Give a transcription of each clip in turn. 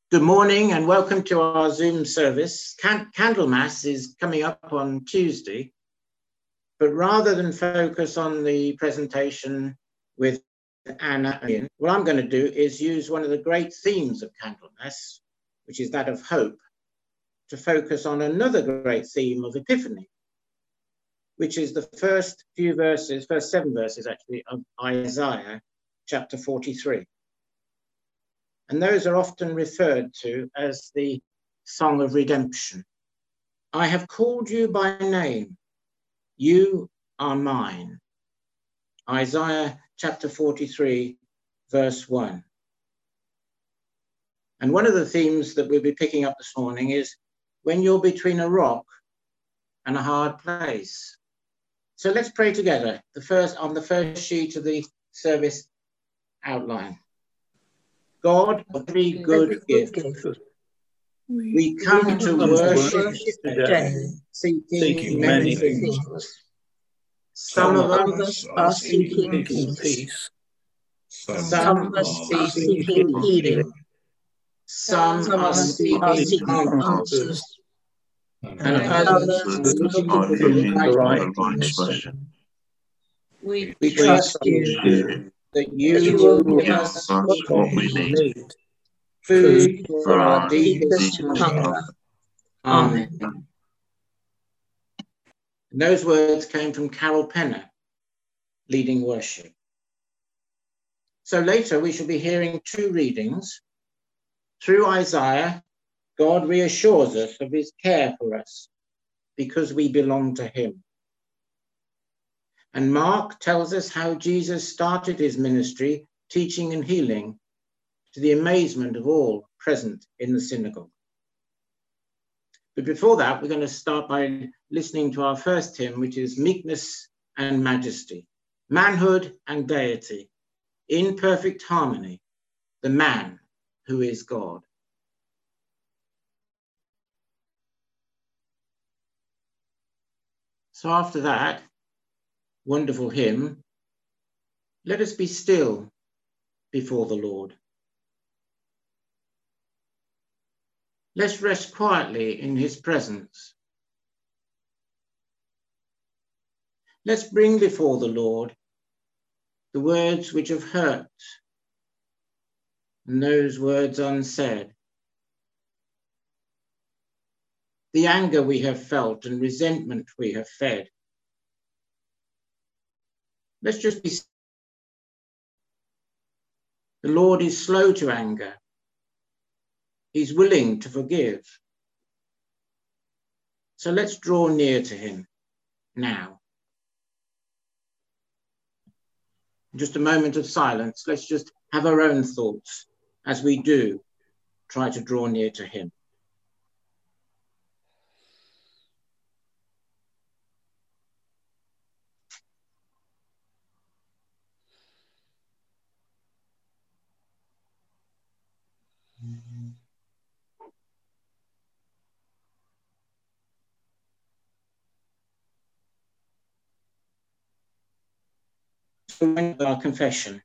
Good morning and welcome to our Zoom service. Candlemas is coming up on Tuesday, but rather than focus on the presentation with Anna, what I'm going to do is use one of the great themes of Candlemas, which is that of hope, to focus on another great theme of Epiphany, which is the first 7 verses actually of Isaiah chapter 43. And those are often referred to as the Song of Redemption. I have called you by name. You are mine. Isaiah chapter 43, verse 1. And one of the themes that we'll be picking up this morning is when you're between a rock and a hard place. So let's pray together on the first sheet of the service outline. God, every good gift, we come to worship today, seeking many things. Some of us are seeking peace. Some of us are seeking healing. Some are seeking answers. And others are looking for the right question. We trust you that you will give us what we need. Food for our deepest hunger. Amen. And those words came from Carol Penner, leading worship. So later we shall be hearing 2 readings. Through Isaiah, God reassures us of his care for us because we belong to him. And Mark tells us how Jesus started his ministry, teaching and healing, to the amazement of all present in the synagogue. But before that, we're going to start by listening to our first hymn, which is Meekness and Majesty, Manhood and Deity, in perfect harmony, the man who is God. So after that wonderful hymn, let us be still before the Lord. Let's rest quietly in his presence. Let's bring before the Lord the words which have hurt and those words unsaid, the anger we have felt and resentment we have fed. Let's just be. The Lord is slow to anger. He's willing to forgive. So let's draw near to him now. Just a moment of silence. Let's just have our own thoughts as we do try to draw near to him. Our confession.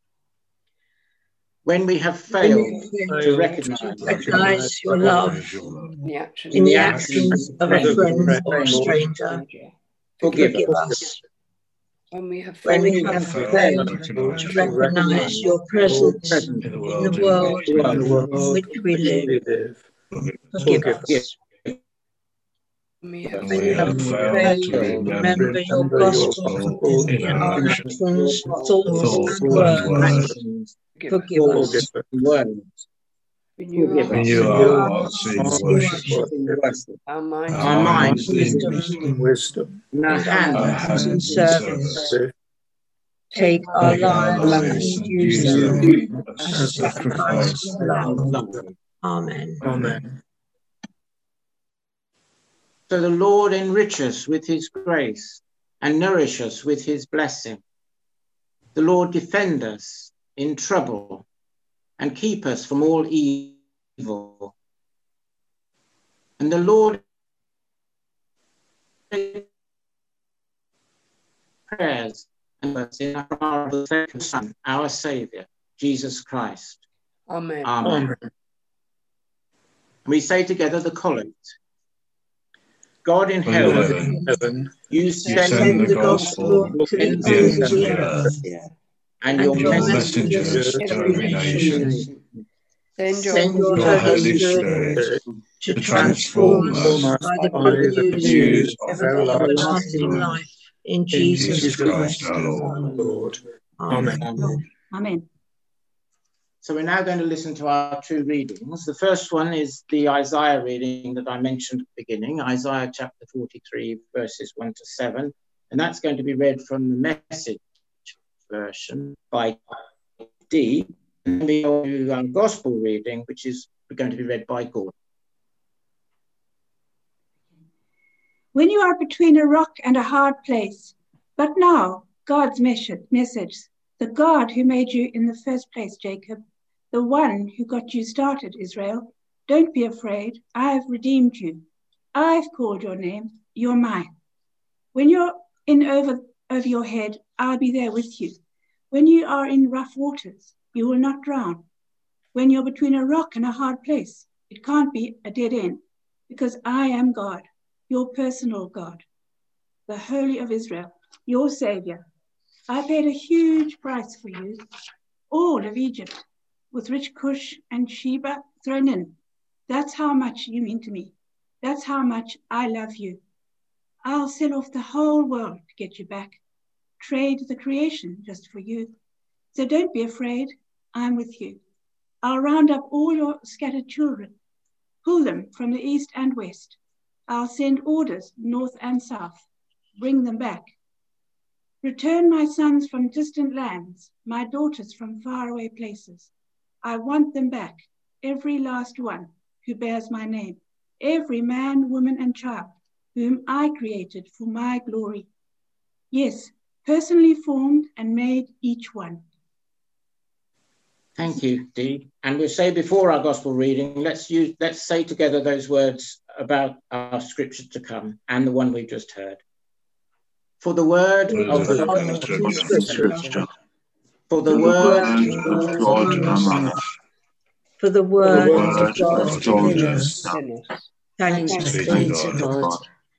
When we have failed to recognize your love in the actions of a friend or a stranger, forgive us. When we have failed to recognize your presence in the world in which we live, forgive us. When we have failed to remember your gospel in our actions, thoughts and words, forgive us. You are hearts in worship. Our minds in wisdom. And our hands in service. Take our lives and use them as sacrifice of love. Amen. Amen. So the Lord enrich us with his grace and nourish us with his blessing. The Lord defend us in trouble and keep us from all evil. And the Lord prayers and us in our Son, our Saviour, Jesus Christ. Amen. Amen. We say together the collect. God in heaven, you send the gospel to the ends of the earth, and your messengers to every nation. Send your Holy Spirit to transform us by the good news of everlasting life in Jesus Christ our Lord. Amen. Amen. So we're now going to listen to our two readings. The first one is the Isaiah reading that I mentioned at the beginning, Isaiah chapter 43, verses 1 to 7. And that's going to be read from the Message version by Dee. And we go to our gospel reading, which is going to be read by Gordon. When you are between a rock and a hard place, but now God's message, the God who made you in the first place, Jacob, the one who got you started, Israel, don't be afraid. I have redeemed you. I've called your name. You're mine. When you're in over your head, I'll be there with you. When you are in rough waters, you will not drown. When you're between a rock and a hard place, it can't be a dead end, because I am God, your personal God, the Holy of Israel, your Savior. I paid a huge price for you, all of Egypt, with rich Cush and Sheba thrown in. That's how much you mean to me. That's how much I love you. I'll sell off the whole world to get you back, trade the creation just for you. So don't be afraid, I'm with you. I'll round up all your scattered children, pull them from the east and west. I'll send orders north and south, bring them back. Return my sons from distant lands, my daughters from faraway places. I want them back, every last one who bears my name, every man, woman, and child whom I created for my glory. Yes, personally formed and made each one. Thank you, Dee. And we'll say before our gospel reading, let's say together those words about our scripture to come and the one we've just heard. For the word of God, for the word of God among us, for the word of God within us. Thanks be to God.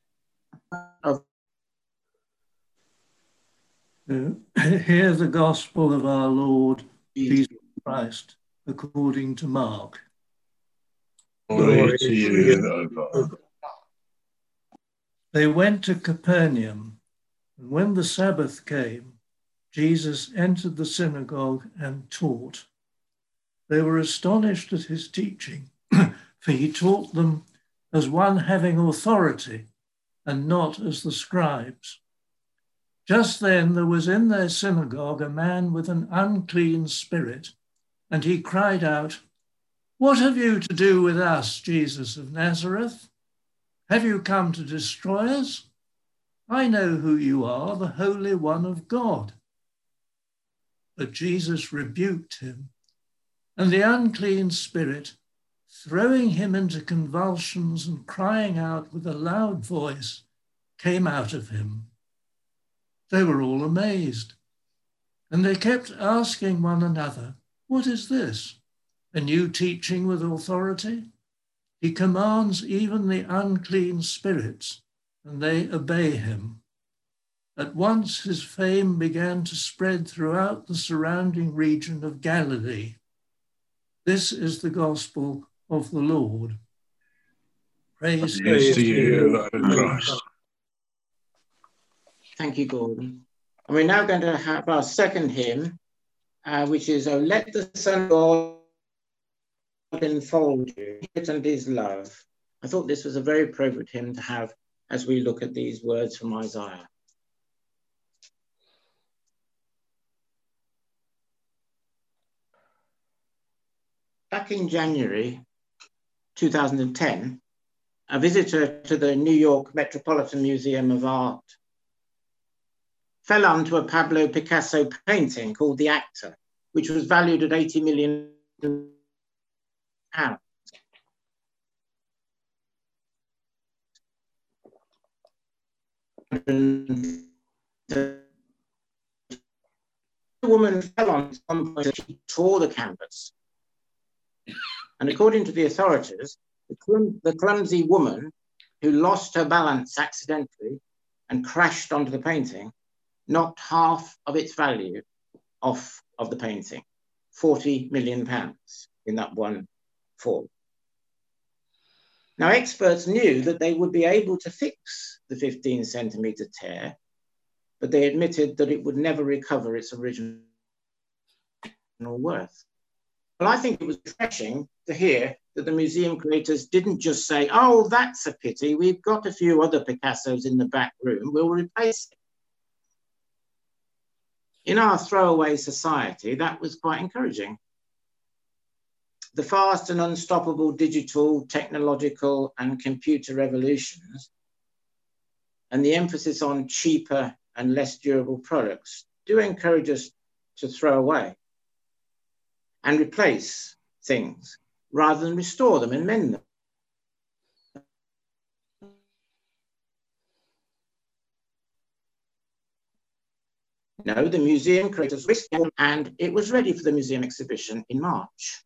Hear the gospel of our Lord Jesus Christ according to Mark. Glory to you, O God. They went to Capernaum, and when the Sabbath came, Jesus entered the synagogue and taught. They were astonished at his teaching, for he taught them as one having authority and not as the scribes. Just then there was in their synagogue a man with an unclean spirit, and he cried out, "What have you to do with us, Jesus of Nazareth? Have you come to destroy us? I know who you are, the Holy One of God." But Jesus rebuked him, and the unclean spirit, throwing him into convulsions and crying out with a loud voice, came out of him. They were all amazed, and they kept asking one another, "What is this? A new teaching with authority? He commands even the unclean spirits, and they obey him." At once his fame began to spread throughout the surrounding region of Galilee. This is the gospel of the Lord. Praise to you, O Christ. Thank you, Gordon. And we're now going to have our second hymn, which is, "Oh, let the Son of God enfold you, and his love." I thought this was a very appropriate hymn to have as we look at these words from Isaiah. Back in January 2010, a visitor to the New York Metropolitan Museum of Art fell onto a Pablo Picasso painting called The Actor, which was valued at £80 million. The woman fell on some point, she tore the canvas. And according to the authorities, The clumsy woman who lost her balance accidentally and crashed onto the painting knocked half of its value off of the painting, £40 million in that one fall. Now, experts knew that they would be able to fix the 15-centimetre tear, but they admitted that it would never recover its original worth. Well, I think it was refreshing to hear that the museum creators didn't just say, oh, that's a pity, we've got a few other Picassos in the back room, we'll replace it. In our throwaway society, that was quite encouraging. The fast and unstoppable digital, technological, and computer revolutions, and the emphasis on cheaper and less durable products do encourage us to throw away and replace things rather than restore them and mend them. No, the museum creators risked it, and it was ready for the museum exhibition in March.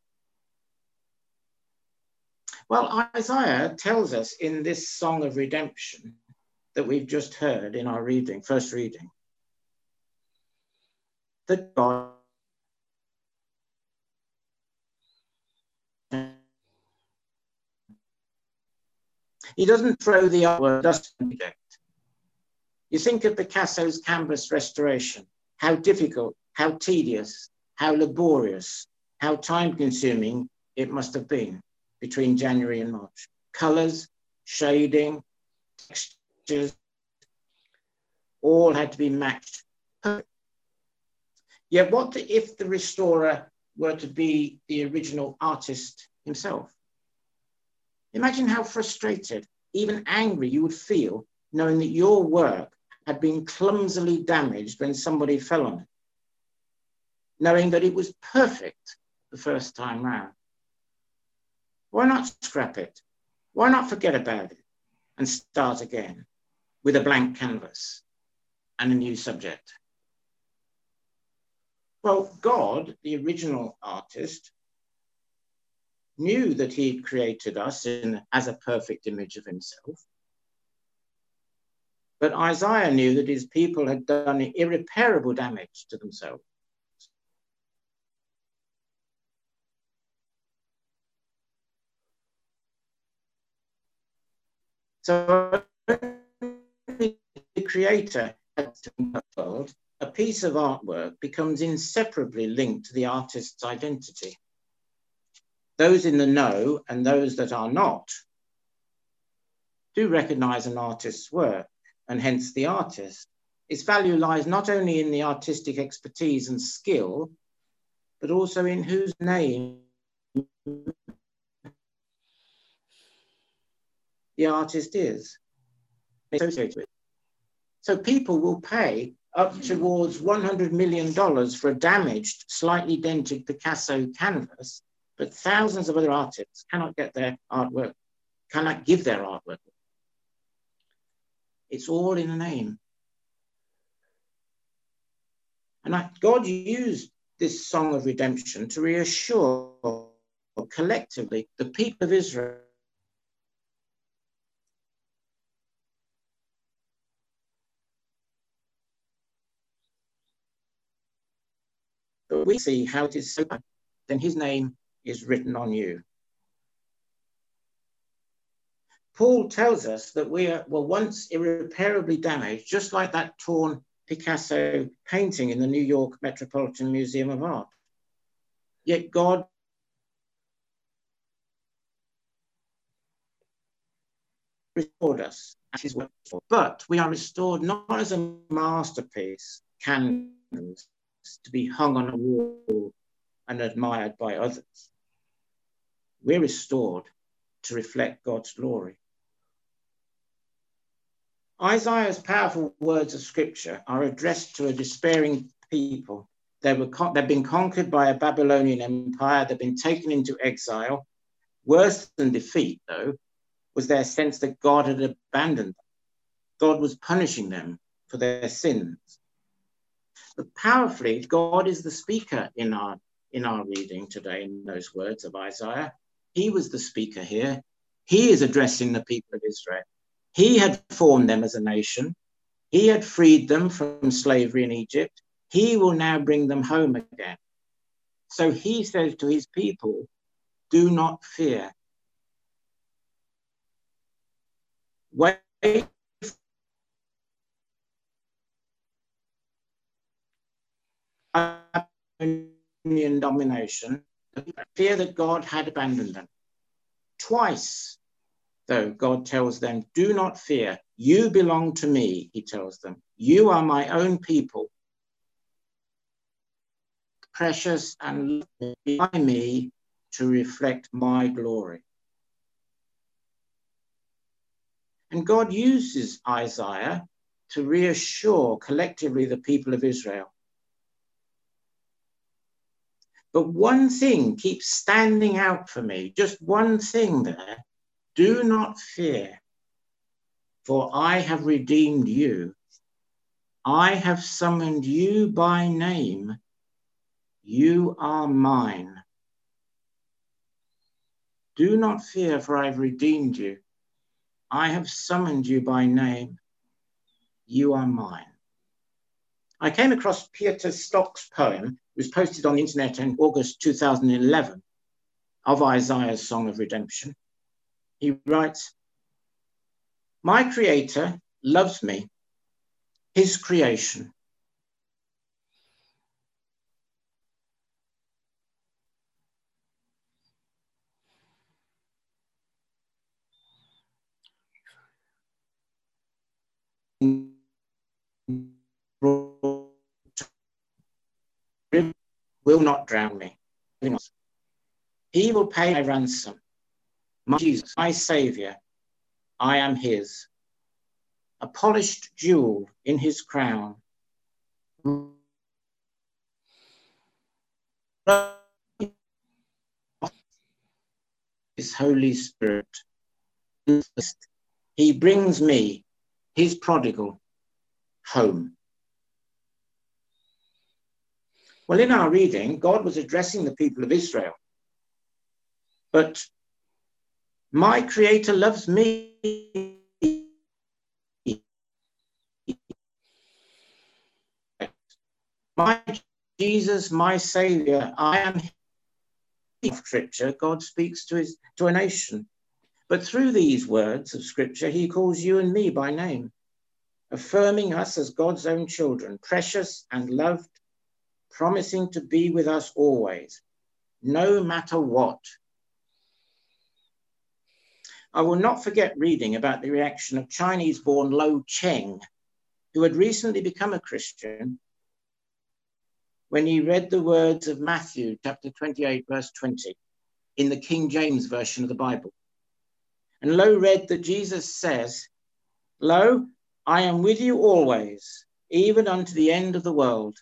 Well, Isaiah tells us in this Song of Redemption that we've just heard in our reading, first reading, that God he doesn't throw the artwork dust project. You think of Picasso's canvas restoration, how difficult, how tedious, how laborious, how time-consuming it must have been between January and March. Colours, shading, textures, all had to be matched. Yet what if the restorer were to be the original artist himself? Imagine how frustrated, even angry you would feel knowing that your work had been clumsily damaged when somebody fell on it, knowing that it was perfect the first time round. Why not scrap it? Why not forget about it and start again with a blank canvas and a new subject? Well, God, the original artist, knew that he'd created us as a perfect image of himself. But Isaiah knew that his people had done irreparable damage to themselves. So the creator has to be told, a piece of artwork becomes inseparably linked to the artist's identity. Those in the know and those that are not do recognize an artist's work, and hence the artist. Its value lies not only in the artistic expertise and skill, but also in whose name the artist is associated with. So people will pay up towards $100 million for a damaged, slightly dented Picasso canvas, but thousands of other artists cannot get their artwork, cannot give their artwork. It's all in a name. And God used this song of redemption to reassure collectively the people of Israel but we see how it is so bad, then his name is written on you. Paul tells us that we were once irreparably damaged, just like that torn Picasso painting in the New York Metropolitan Museum of Art. Yet God restored us as his work. But we are restored not as a masterpiece, canvas, to be hung on a wall and admired by others. We're restored to reflect God's glory. Isaiah's powerful words of scripture are addressed to a despairing people. They've been conquered by a Babylonian empire. They've been taken into exile. Worse than defeat, though, was their sense that God had abandoned them. God was punishing them for their sins. But powerfully, God is the speaker in our reading today in those words of Isaiah. He was the speaker here He is addressing the people of Israel. He had formed them as a nation. He had freed them from slavery in Egypt. He will now bring them home again. So he says to his people, do not fear. Wait for Babylonian domination, fear that God had abandoned them. Twice, though, God tells them, do not fear. You belong to me, he tells them. You are my own people, precious and loved by me to reflect my glory. And God uses Isaiah to reassure collectively the people of Israel. But one thing keeps standing out for me, just one thing there. Do not fear, for I have redeemed you. I have summoned you by name. You are mine. Do not fear, for I have redeemed you. I have summoned you by name. You are mine. I came across Peter Stock's poem. It was posted on the internet in August 2011 of Isaiah's Song of Redemption. He writes, my creator loves me, his creation. Will not drown me. He will pay my ransom. My Jesus, my Savior, I am his. A polished jewel in his crown. His Holy Spirit. He brings me, his prodigal, home. Well, in our reading, God was addressing the people of Israel. But my creator loves me. My Jesus, my Savior, I am. In Scripture, God speaks to a nation. But through these words of Scripture, he calls you and me by name, affirming us as God's own children, precious and loved, promising to be with us always, no matter what. I will not forget reading about the reaction of Chinese-born Lo Cheng, who had recently become a Christian, when he read the words of Matthew chapter 28, verse 20, in the King James Version of the Bible. And Lo read that Jesus says, Lo, I am with you always, even unto the end of the world.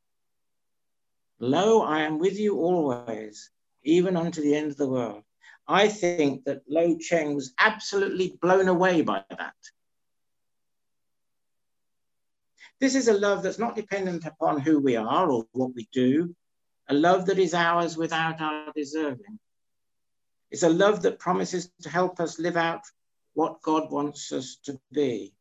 Lo, I am with you always, even unto the end of the world. I think that Lo Cheng was absolutely blown away by that. This is a love that's not dependent upon who we are or what we do, a love that is ours without our deserving. It's a love that promises to help us live out what God wants us to be.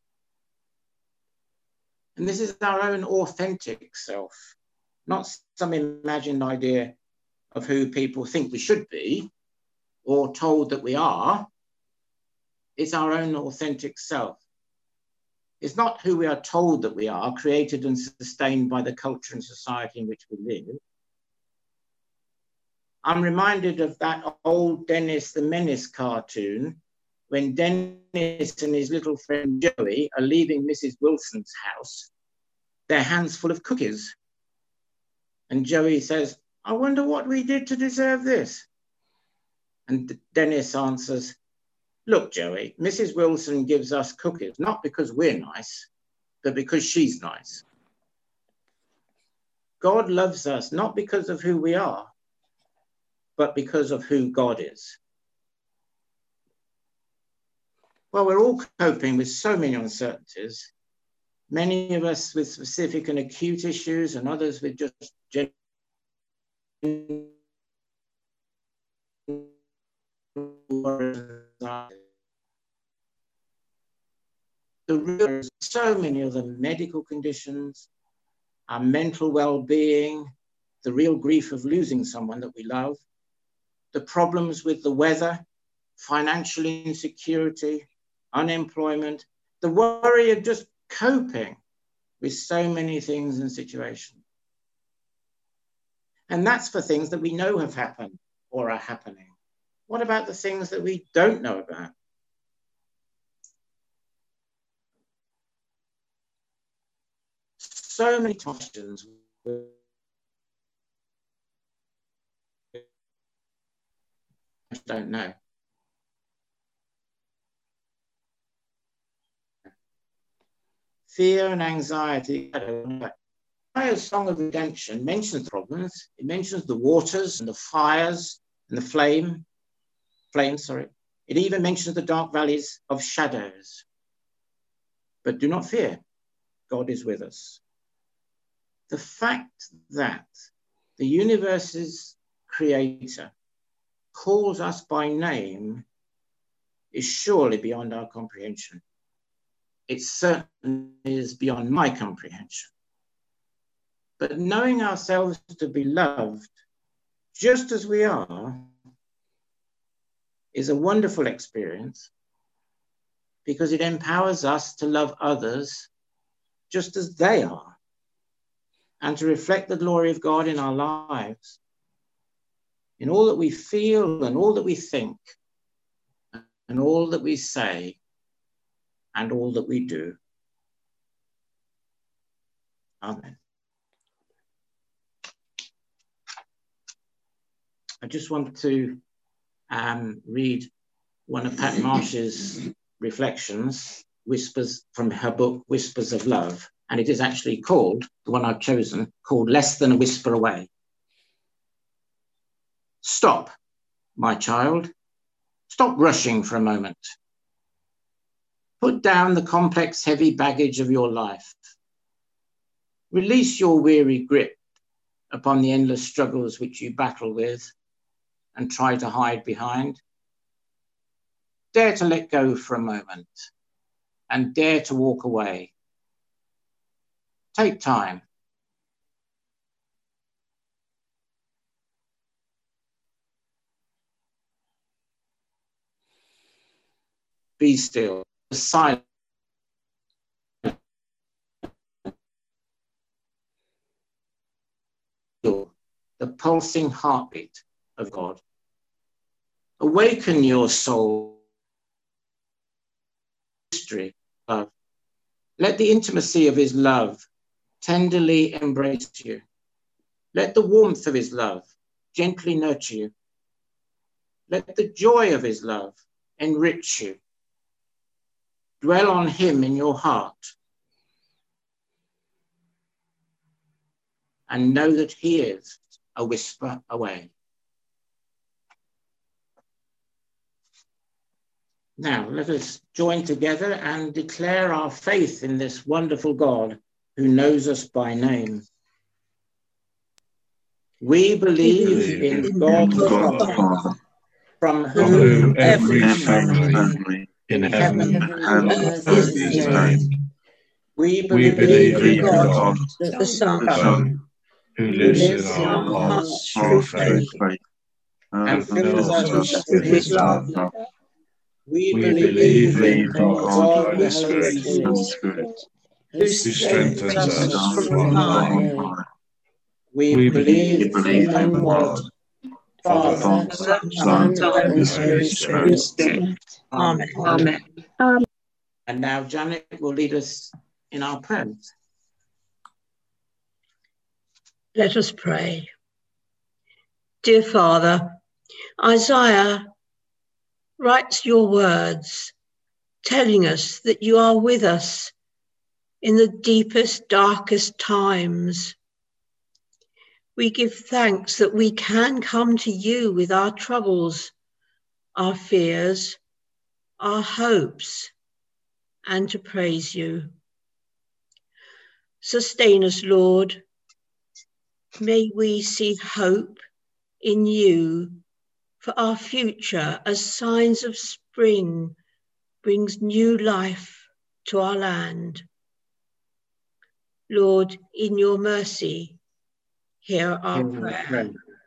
And this is our own authentic self, not some imagined idea of who people think we should be or told that we are. It's our own authentic self. It's not who we are told that we are, created and sustained by the culture and society in which we live. I'm reminded of that old Dennis the Menace cartoon, when Dennis and his little friend Joey are leaving Mrs. Wilson's house, their hands full of cookies. And Joey says, I wonder what we did to deserve this. And Dennis answers, look, Joey, Mrs. Wilson gives us cookies, not because we're nice, but because she's nice. God loves us not because of who we are, but because of who God is. Well, we're all coping with so many uncertainties, many of us with specific and acute issues and others with just general so many of the medical conditions, our mental well-being, the real grief of losing someone that we love, the problems with the weather, financial insecurity, unemployment, the worry of just coping with so many things and situations. And that's for things that we know have happened or are happening. What about the things that we don't know about? So many questions. I don't know. Fear and anxiety. Isaiah's Song of Redemption mentions problems. It mentions the waters and the fires and the flames. It even mentions the dark valleys of shadows. But do not fear, God is with us. The fact that the universe's creator calls us by name is surely beyond our comprehension. It certainly is beyond my comprehension. But knowing ourselves to be loved just as we are is a wonderful experience because it empowers us to love others just as they are and to reflect the glory of God in our lives, in all that we feel and all that we think and all that we say and all that we do. Amen. I just want to read one of Pat Marsh's reflections, Whispers, from her book, Whispers of Love. And it is actually called, the one I've chosen, called Less Than a Whisper Away. Stop, my child. Stop rushing for a moment. Put down the complex, heavy baggage of your life. Release your weary grip upon the endless struggles which you battle with and try to hide behind. Dare to let go for a moment and dare to walk away. Take time. Be still. Silent. The pulsing heartbeat of God. Awaken your soul. History of. Let the intimacy of his love tenderly embrace you. Let the warmth of his love gently nurture you. Let the joy of his love enrich you. Dwell on him in your heart and know that he is a whisper away. Now, let us join together and declare our faith in this wonderful God who knows us by name. We believe in God the Father, from whom every family in heaven and earth is named. We believe in God, the Son, who lives in our hearts through faith and fills us with his love. We believe in God the Holy Spirit, who strengthens us from on high. We believe in God, Father, Son, and Holy Spirit. Amen. Amen. And now Janet will lead us in our prayers. Let us pray. Dear Father, Isaiah writes your words, telling us that you are with us in the deepest, darkest times. We give thanks that we can come to you with our troubles, our fears, our hopes, and to praise you. Sustain us, Lord. May we see hope in you for our future as signs of spring brings new life to our land. Lord, in your mercy, hear our prayer.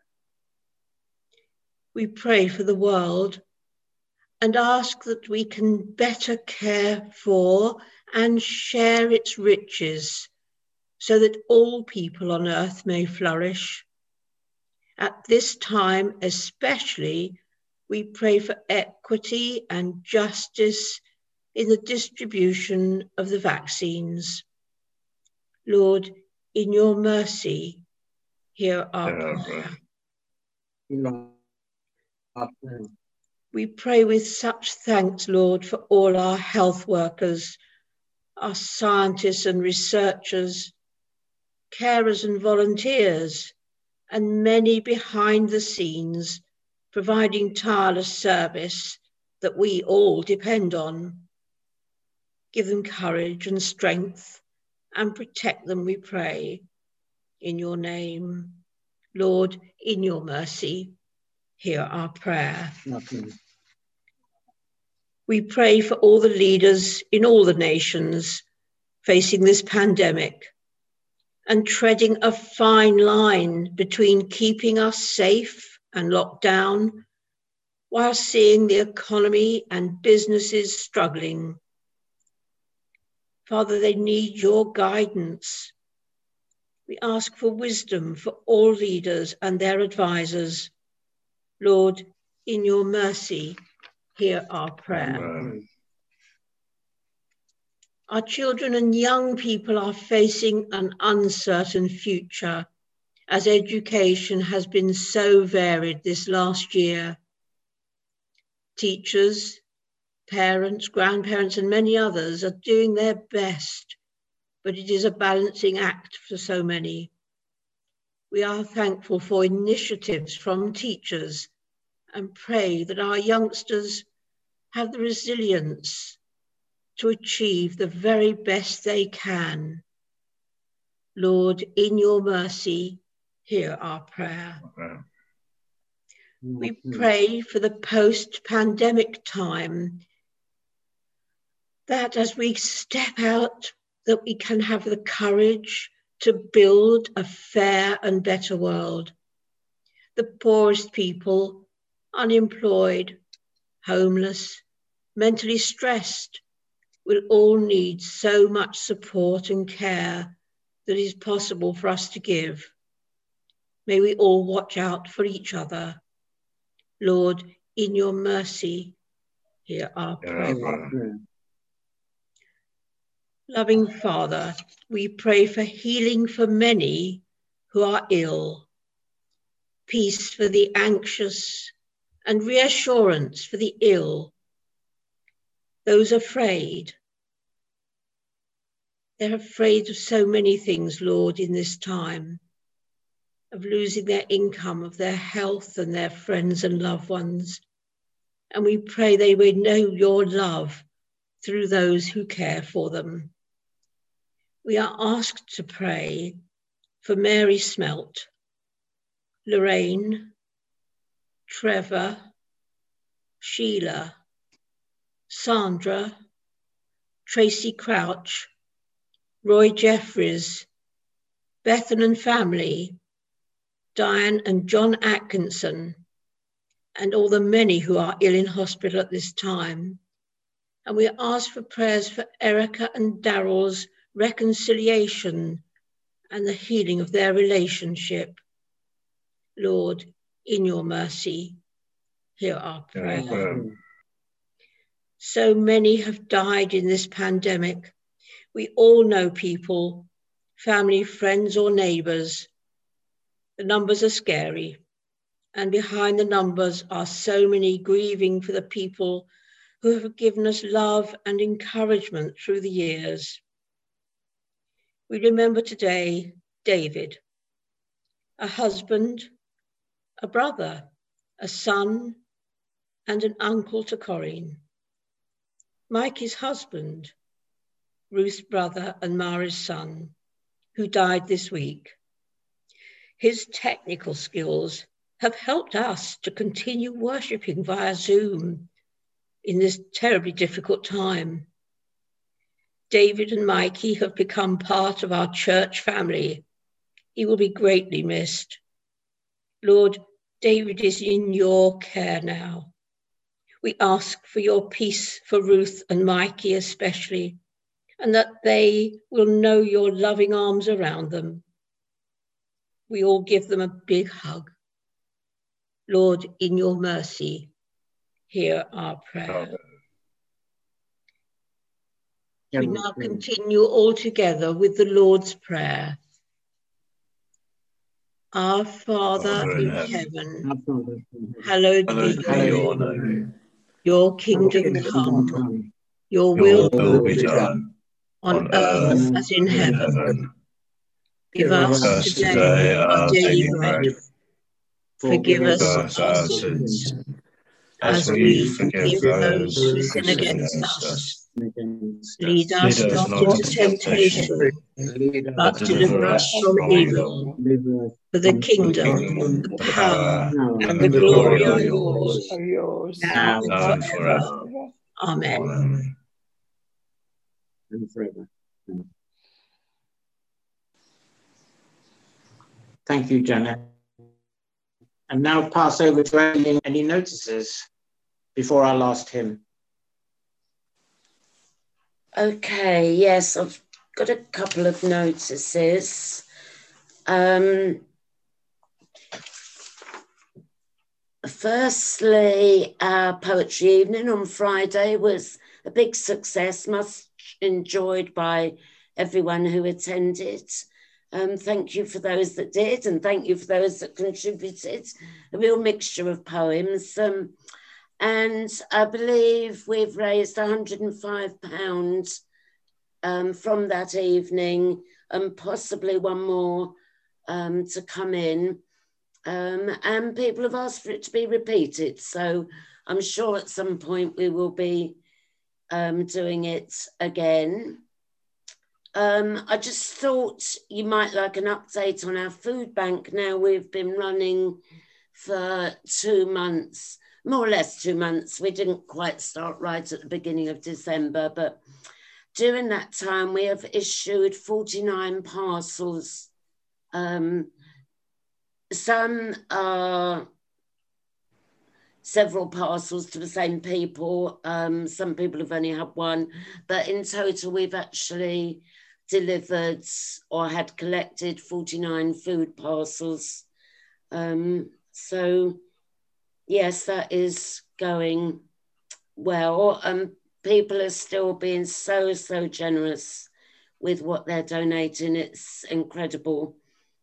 We pray for the world and ask that we can better care for and share its riches so that all people on earth may flourish. At this time, especially, we pray for equity and justice in the distribution of the vaccines. Lord, in your mercy, hear our prayer. We pray with such thanks, Lord, for all our health workers, our scientists and researchers, carers and volunteers, and many behind the scenes providing tireless service that we all depend on. Give them courage and strength and protect them, we pray, in your name. Lord, in your mercy, hear our prayer. We pray for all the leaders in all the nations facing this pandemic and treading a fine line between keeping us safe and locked down while seeing the economy and businesses struggling. Father, they need your guidance. We ask for wisdom for all leaders and their advisors. Lord, in your mercy, hear our prayer. Amen. Our children and young people are facing an uncertain future as education has been so varied this last year. Teachers, parents, grandparents, and many others are doing their best, but it is a balancing act for so many. We are thankful for initiatives from teachers and pray that our youngsters have the resilience to achieve the very best they can. Lord, in your mercy, hear our prayer. Amen. We pray for the post-pandemic time, that as we step out, that we can have the courage to build a fair and better world. The poorest people, unemployed, homeless, mentally stressed, will all need so much support and care that is possible for us to give. May we all watch out for each other. Lord, in your mercy, hear our prayer. Amen. Loving Father, we pray for healing for many who are ill, peace for the anxious, and reassurance for the ill, those afraid. They're afraid of so many things, Lord, in this time, of losing their income, of their health and their friends and loved ones. And we pray they would know your love through those who care for them. We are asked to pray for Mary Smelt, Lorraine, Trevor, Sheila, Sandra, Tracy Crouch, Roy Jeffries, Bethan and family, Diane and John Atkinson, and all the many who are ill in hospital at this time. And we ask for prayers for Erica and Daryl's reconciliation and the healing of their relationship. Lord, in your mercy, hear our prayer. Amen. So many have died in this pandemic. We all know people, family, friends, or neighbours. The numbers are scary, and behind the numbers are so many grieving for the people who have given us love and encouragement through the years. We remember today David, a husband, a brother, a son, and an uncle to Corinne. Mikey's husband, Ruth's brother and Mara's son, who died this week. His technical skills have helped us to continue worshipping via Zoom in this terribly difficult time. David and Mikey have become part of our church family. He will be greatly missed. Lord, David is in your care now. We ask for your peace for Ruth and Mikey especially, and that they will know your loving arms around them. We all give them a big hug. Lord, in your mercy, hear our prayer. We now continue all together with the Lord's Prayer. Our Father in heaven, hallowed be your name. Your kingdom come, your will be done, on earth as in heaven. Give us today our daily bread. Forgive us our sins, as we forgive those who sin against us. Lead us not into temptation, but deliver us from evil. For the kingdom, the power, and the glory are yours, now and forever. Amen. And forever. Thank you, Janet. And now pass over to any notices before our last hymn. Okay, yes, I've got a couple of notices. Firstly, our poetry evening on Friday was a big success, much enjoyed by everyone who attended. Thank you for those that did, and thank you for those that contributed. A real mixture of poems. And I believe we've raised £105 from that evening, and possibly one more to come in. And people have asked for it to be repeated. So I'm sure at some point we will be doing it again. I just thought you might like an update on our food bank. Now we've been running for 2 months, more or less 2 months. We didn't quite start right at the beginning of December, but during that time we have issued 49 parcels. Some are several parcels to the same people. Some people have only had one, but in total we've actually delivered or had collected 49 food parcels. So yes, that is going well. People are still being so generous with what they're donating. It's incredible.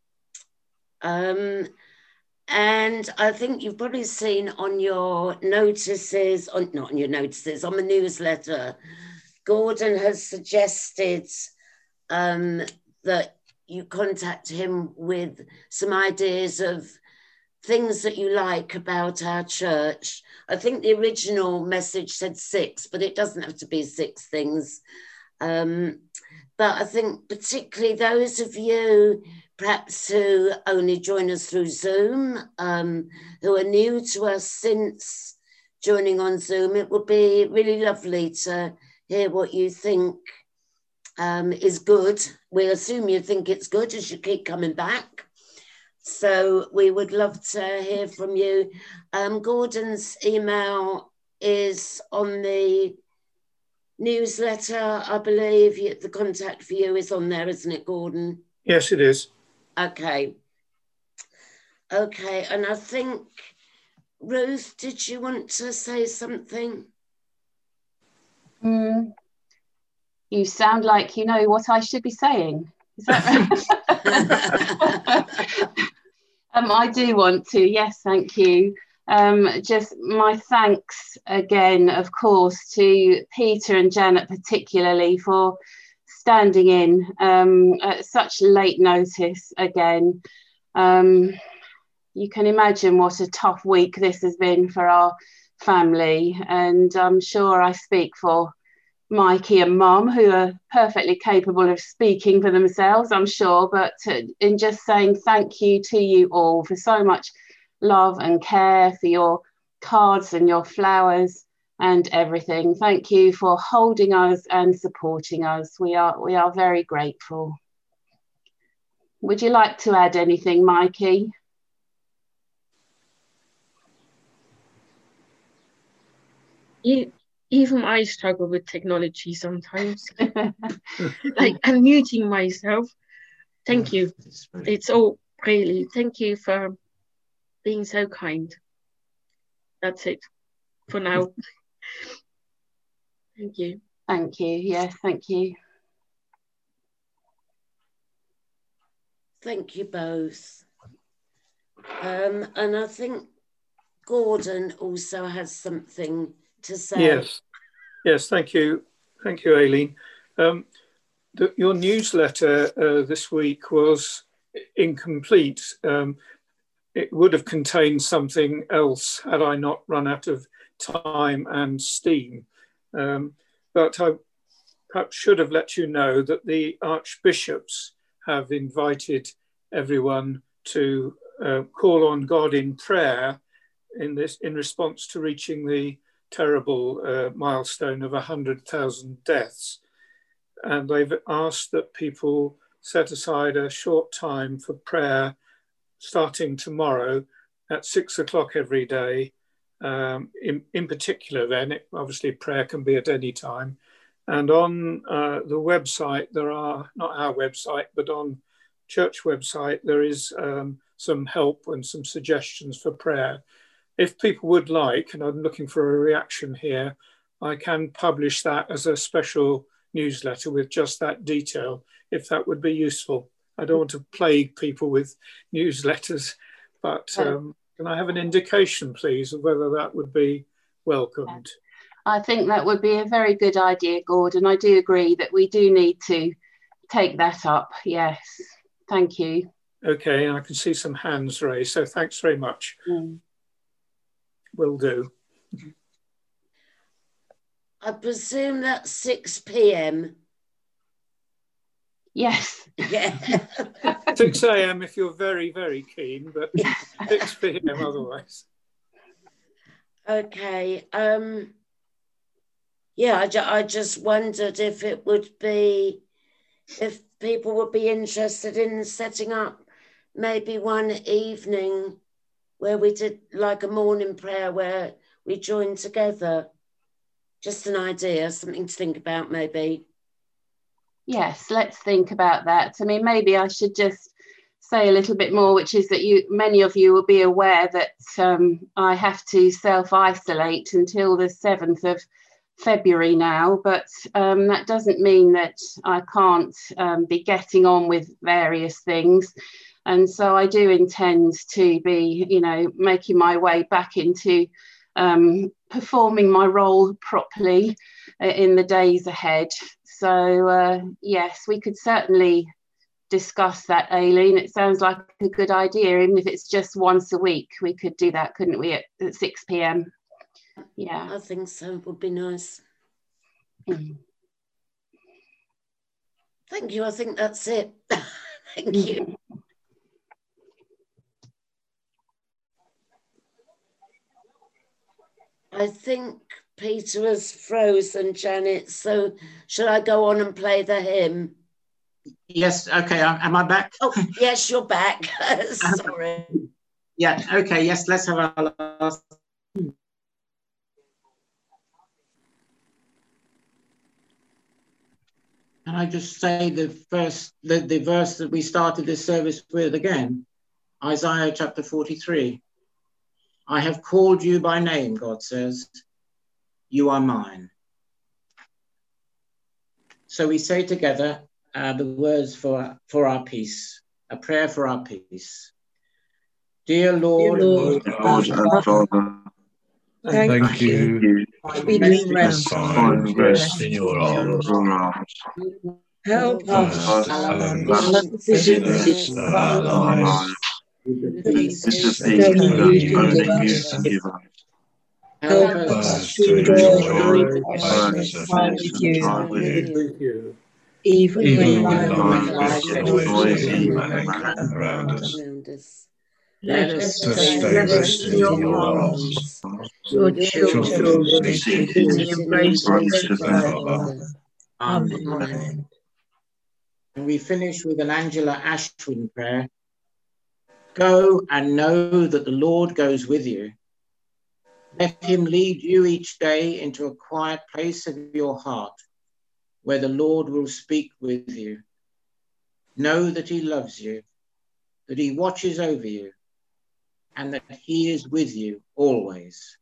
And I think you've probably seen on your notices, not on your notices, on the newsletter, Gordon has suggested that you contact him with some ideas of things that you like about our church. I think the original message said 6, but it doesn't have to be 6 things. But I think particularly those of you perhaps who only join us through Zoom, who are new to us since joining on Zoom, it would be really lovely to hear what you think is good. We assume you think it's good as you keep coming back. So we would love to hear from you. Gordon's email is on the newsletter, I believe. The contact for you is on there, isn't it, Gordon? Yes, it is. Okay. Okay, and I think, Ruth, did you want to say something? You sound like you know what I should be saying. Is that right? I do want to, yes, thank you. Just my thanks again, of course, to Peter and Janet particularly for standing in at such late notice again. You can imagine what a tough week this has been for our family, and I'm sure I speak for Mikey and Mum, who are perfectly capable of speaking for themselves, I'm sure, but in just saying thank you to you all for so much love and care, for your cards and your flowers and everything. Thank you for holding us and supporting us. We are very grateful. Would you like to add anything, Mikey? Even I struggle with technology sometimes. Like unmuting myself. Thank you. It's all really. Thank you for being so kind. That's it for now. Thank you. Thank you. Yes, thank you. Thank you both. And I think Gordon also has something to say. Yes, thank you. Thank you, Aileen. Your newsletter this week was incomplete. It would have contained something else had I not run out of time and steam. But I perhaps should have let you know that the archbishops have invited everyone to call on God in prayer in response to reaching the terrible milestone of 100,000 deaths. And they've asked that people set aside a short time for prayer starting tomorrow at 6 o'clock every day. In particular then, obviously prayer can be at any time. And on the website, there are, not our website, but on church website, there is some help and some suggestions for prayer. If people would like, and I'm looking for a reaction here, I can publish that as a special newsletter with just that detail, if that would be useful. I don't want to plague people with newsletters, but can I have an indication, please, of whether that would be welcomed? I think that would be a very good idea, Gordon. I do agree that we do need to take that up. Yes, thank you. Okay, and I can see some hands raised, so thanks very much. Will do. I presume that's 6 p.m. Yes. Yeah. 6 a.m. if you're very, very keen, but 6 p.m. otherwise. Okay. Yeah, I just wondered if it would be, if people would be interested in setting up maybe one evening where we did like a morning prayer where we joined together. Just an idea, something to think about maybe. Yes, let's think about that. I mean, maybe I should just say a little bit more, which is that many of you will be aware that I have to self-isolate until the 7th of February now, but that doesn't mean that I can't be getting on with various things. And so I do intend to be, making my way back into performing my role properly in the days ahead. So yes, we could certainly discuss that, Aileen. It sounds like a good idea, even if it's just once a week. We could do that, couldn't we, at 6 p.m? Yeah, I think so. It would be nice. Thank you. I think that's it. Thank you. I think Peter has frozen, Janet. So should I go on and play the hymn? Yes. Okay. Am I back? Oh, yes, you're back. Sorry. Yeah. Okay. Yes. Let's have our last. Can I just say the verse that we started this service with again? Isaiah chapter 43. I have called you by name, God says. You are mine. So we say together the words for our peace, a prayer for our peace. Dear Lord, Lord and Father, thank you. Find rest in your arms. Help us busyness of our lives. with The peace that only you can give us. help Help us us to enjoy pleasant time with you, even when life is noisy and around us. Let us stay rested in your arms. Your children Receive in the embrace of Christ the the Father. Amen. Amen. And we finish with an Angela Ashwin prayer. Go and know that the Lord goes with you. Let him lead you each day into a quiet place of your heart, where the Lord will speak with you. Know that he loves you, that he watches over you, and that he is with you always.